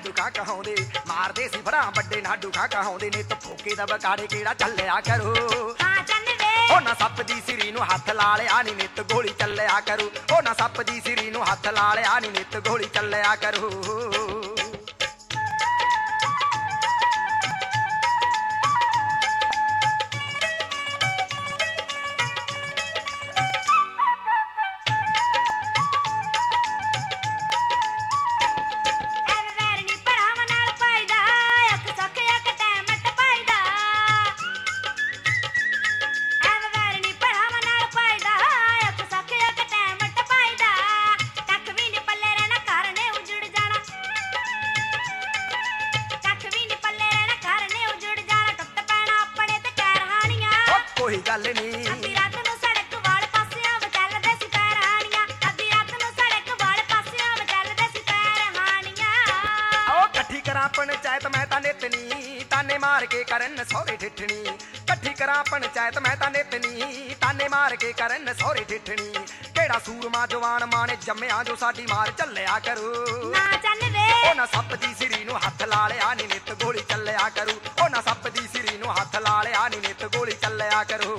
ਨਾਡੂ ਖਾ ਕਹਾਉਂਦੇ ਮਾਰਦੇ ਸੀ ਫੜਾਂ ਵੱਡੇ ਨਾਡੂ ਖਾ ਕਹਾਉਂਦੇ ਨਿੱਤ ਫੋਕੇ ਦਾ ਬਕਾੜੇ ਕਿਹੜਾ ਚੱਲਿਆ ਕਰੂ ਹਾਂ ਚੰਨ ਵੇ ਉਹ ਨਾ ਸੱਪ ਦੀ ਸਿਰੀ ਨੂੰ ਹੱਥ ਲਾ ਲਿਆ ਨੀ ਨਿੱਤ ਗੋਲੀ ਚੱਲਿਆ ਕਰੂ ਉਹ ਨਾ ਸੱਪ ਦੀ ਸਿਰੀ ਨੂੰ ਹੱਥ ਲਾ ਲਿਆ ਨੀ ਨਿੱਤ ਗੋਲੀ ਚੱਲਿਆ ਕਰੂ ਕੋਈ ਗੱਲ ਨੀ ਅੱਧੀ ਰਾਤ ਨੂੰ ਸੜਕ ਵਾਲ ਪਾਸਿਆਂ ਵਿਚਲਦੇ ਸੀ ਪੈਰਾਣੀਆਂ ਅੱਧੀ ਰਾਤ ਨੂੰ ਸੜਕ ਵਾਲ ਪਾਸਿਆਂ ਵਿਚਲਦੇ ਸੀ ਪੈਰਾਣੀਆਂ ਓ ਇਕੱਠੀ ਕਰਾਂ ਪੰਚਾਇਤ ਮੈਂ ਤਾਂ ਨਿਤਨੀ ਤਾਨੇ ਮਾਰ ਕੇ ਕਰਨ ਸਹੁਰੇ ਠਿੱਠਣੀ ਇਕੱਠੀ ਕਰਾਂ ਪੰਚਾਇਤ ਮੈਂ ਤਾਂ ਨਿਤਨੀ ਤਾਨੇ ਮਾਰ ਕੇ ਕਰਨ ਸਹੁਰੇ ਠਿੱਠਣੀ ਕਿਹੜਾ ਸੂਰਮਾ ਜਵਾਨ ਮਾਣੇ ਜੰਮਿਆ ਜੋ ਸਾਡੀ ਮਾਰ ਚੱਲਿਆ ਕਰੂ ਨਾ ਚੰਨ ਵੇ ਉਹ ਨਾ ਸੱਪ ਦੀ ਸਿਰੀ ਨੂੰ ਹੱਥ ਲਾ ਲਿਆ ਨੀ ਨਿੱਤ ਗੋਲੀ ਚੱਲਿਆ ਕਰੂ ਉਹ ਨਾ ਸੱਪ ਦੀ ਸਿਰੀ ਨੂੰ ਹੱਥ ਲਾ ਲਿਆ ਨੀ ਨਿੱਤ ਗੋਲੀ ਚੱਲਿਆ ਕਰੂ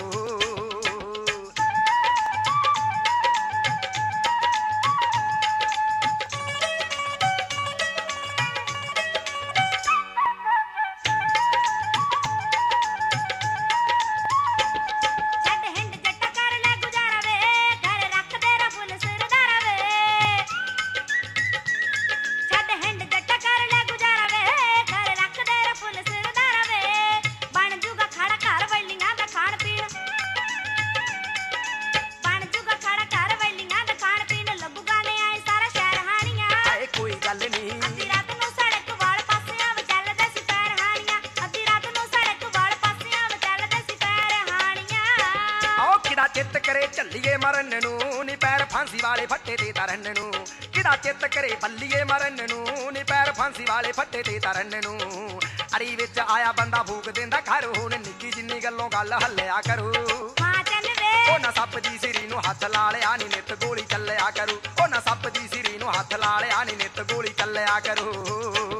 ਚਿੱਤ ਕਰੇ ਝੱਲੀਏ ਮਰਨ ਨੂੰ ਨੀ ਪੈਰ ਫਾਂਸੀ ਵਾਲੇ ਫੱਟੇ ਤੇ ਤਰਨ ਨੂੰ ਕਿਹੜਾ ਚਿੱਤ ਕਰੇ ਬੱਲੀਏ ਮਰਨ ਨੂੰ ਨੀ ਪੈਰ ਫਾਂਸੀ ਵਾਲੇ ਫੱਟੇ ਤੇ ਤਰਨ ਨੂੰ ਅੜੀ ਵਿੱਚ ਆਇਆ ਬੰਦਾ ਫੂਕ ਦਿੰਦਾ ਘਰ ਹੁਣ ਨਿੱਕੀ ਜਿੰਨੀ ਗੱਲੋਂ ਗੱਲ ਹੱਲਿਆ ਕਰੂ ਹਾਂ ਚੰਨ ਵੇ ਉਹ ਨਾ ਸੱਪ ਦੀ ਸਿਰੀ ਨੂੰ ਹੱਥ ਲਾ ਲਿਆ ਨੀ ਨਿੱਤ ਗੋਲੀ ਚੱਲਿਆ ਕਰੂ ਉਹ ਨਾ ਸੱਪ ਦੀ ਸਿਰੀ ਨੂੰ ਹੱਥ ਲਾ ਲਿਆ ਨੀ ਨਿੱਤ ਗੋਲੀ ਚੱਲਿਆ ਕਰੂ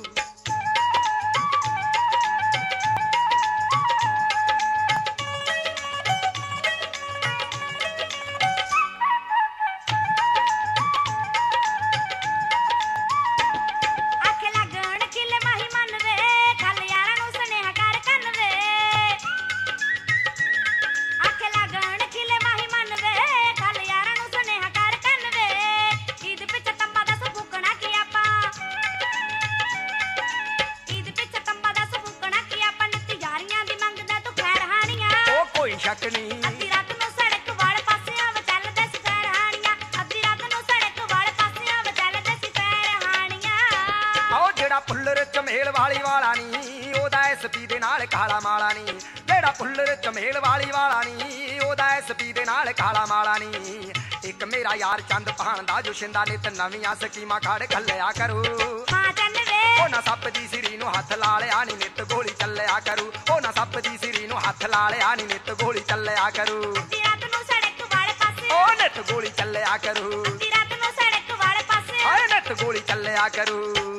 ਸ਼ੱਕ ਨੀ ਅੱਧੀ ਰਾਤ ਨੂੰ ਸੜਕ ਵਾਲ ਪਾਸਿਆਂ ਵਿਚਲਦੇ ਸੀ ਪੈਰਾਣੀਆਂ ਅੱਧੀ ਰਾਤ ਨੂੰ ਸੜਕ ਵਾਲ ਪਾਸਿਆਂ ਵਿਚਲਦੇ ਸੀ ਪੈਰਾਣੀਆਂ ਓ ਜਿਹੜਾ ਪੁੱਲਰ ਚਮੇਲ ਵਾਲੀ ਵਾਲਾ ਨੀ ਉਹਦਾ ਐਸਪੀ ਦੇ ਨਾਲ ਕਾਲਾ ਮਾਲਾ ਨੀ ਜਿਹੜਾ ਪੁੱਲਰ ਚਮੇਲ ਵਾਲੀ ਵਾਲਾ ਨੀ ਉਹਦਾ ਐਸਪੀ ਦੇ ਨਾਲ ਕਾਲਾ ਮਾਲਾ ਨੀ ਇੱਕ ਮੇਰਾ ਯਾਰ ਚੰਦ ਭਾਣ ਦਾ ਜੋ ਸ਼ਿੰਦਾ ਨਿਤ ਨਵੀਆਂ ਸਕੀਮਾਂ ਖੜ ਘੱਲਿਆ ਕਰੂ ਹਾਂ ਚੰਨ ਵੇ ਉਹ ਨਾ ਸੱਪ ਦੀ ਸਿਰੀ ਨੂੰ ਹੱਥ ਲਾ ਲਿਆ ਨੀ ਨਿੱਤ ਗੋਲੀ ਚੱਲਿਆ ਕਰੂ ਉਹ ਨਾ ਸੱਪ ਦੀ ਸਿਰੀ ਨੂੰ ਹੱਥ ਲਾ ਲਿਆ ਨੀ ਨਿੱਤ ਗੋਲੀ ਚੱਲਿਆ ਕਰੂ ਅੱਧੀ ਰਾਤ ਨੂੰ ਸੜਕ ਵਾਲੇ ਪਾਸੇ ਉਹ ਨਿੱਤ ਗੋਲੀ ਚੱਲਿਆ ਕਰੂ ਅੱਧੀ ਰਾਤ ਨੂੰ ਸੜਕ ਵਾਲੇ ਪਾਸੇ ਓਏ ਨਿੱਤ ਗੋਲੀ ਚੱਲਿਆ ਕਰੂ